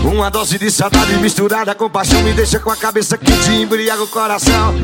Uma dose de saudade misturada com paixão me deixa com a cabeça quente e embriaga o coração.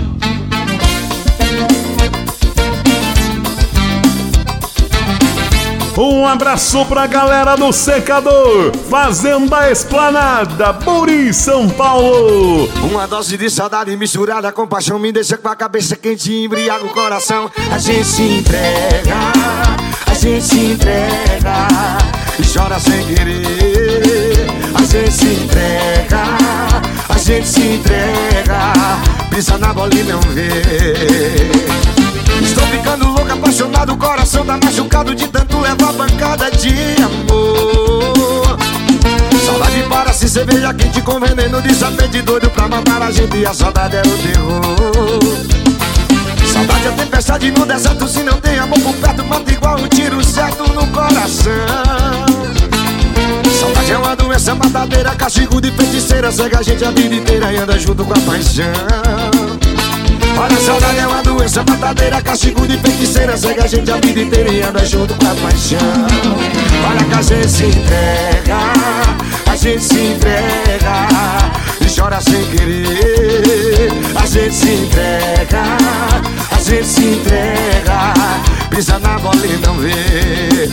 Um abraço pra galera do Secador, Fazenda Esplanada, Buri, São Paulo. Uma dose de saudade misturada com paixão me deixa com a cabeça quente e embriaga o coração. A gente se entrega, a gente se entrega e chora sem querer. A gente se entrega, a gente se entrega, pisa na bola e não vê. Estou ficando louco, apaixonado, o coração tá machucado de tanto levar pancada de amor. Saudade para-se, cerveja quente com veneno de sapete doido pra matar a gente, e a saudade é o terror. Saudade é tempestade no deserto, se não tem amor por perto, mata igual um tiro certo no coração. Saudade é uma doença matadeira, castigo de feiticeira, cega a gente a vida inteira e anda junto com a paixão. Olha, a saudade é uma doença matadeira, castigo de feiticeira, cega a gente a vida inteira e anda junto com a paixão. Olha que a gente se entrega, a gente se entrega e chora sem querer. A gente se entrega, a gente se entrega, pisa na bola e não vê.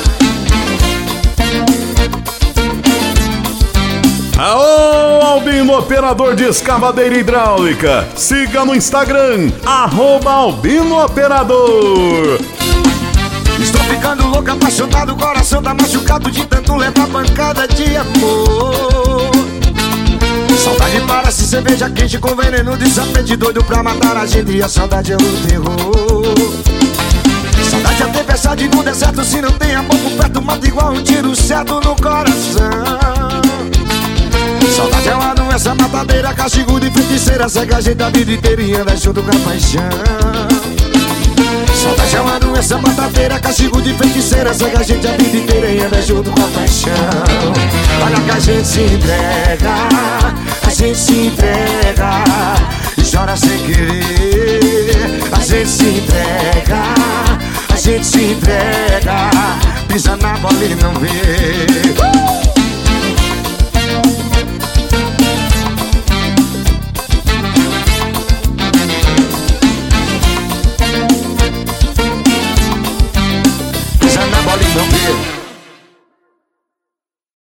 Aô, Albino, operador de escavadeira hidráulica. Siga no Instagram, @albinooperador. Estou ficando louco, apaixonado, o coração tá machucado de tanto levar pancada de amor. Saudade para-se, cerveja quente com veneno de sapete doido pra matar a gente, e a saudade é o terror. Saudade é tempestade no deserto, se não tem amor por perto, mata igual um tiro certo no coração. Saudade é uma doença matadeira, castigo de feiticeira, cega a gente a vida inteira e anda junto com a paixão. Saudade é uma doença matadeira, castigo de feiticeira, cega a gente a vida inteira e anda junto com a paixão. Olha que a gente se entrega, a gente se entrega e chora sem querer. A gente se entrega, a gente se entrega, pisa na bola e não vê.